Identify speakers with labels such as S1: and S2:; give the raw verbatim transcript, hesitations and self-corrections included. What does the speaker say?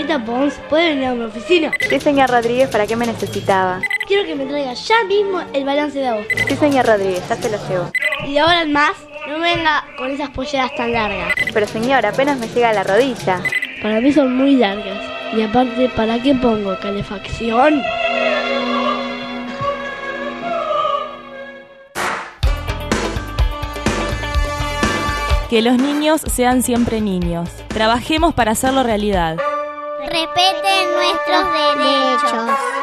S1: señorita Pons puede venir a mi oficina.
S2: Sí, señor Rodríguez, ¿para qué me necesitaba?
S1: Quiero que me traiga ya mismo el balance de agosto.
S2: Sí, señor Rodríguez, ya se lo llevo.
S1: Y de ahora en más, no venga con esas polleras tan largas.
S2: Pero señor, apenas me llega a la rodilla.
S1: Para mí son muy largas. Y aparte, ¿para qué pongo calefacción?
S3: Que los niños sean siempre niños. Trabajemos para hacerlo realidad.
S4: Respeten nuestros derechos.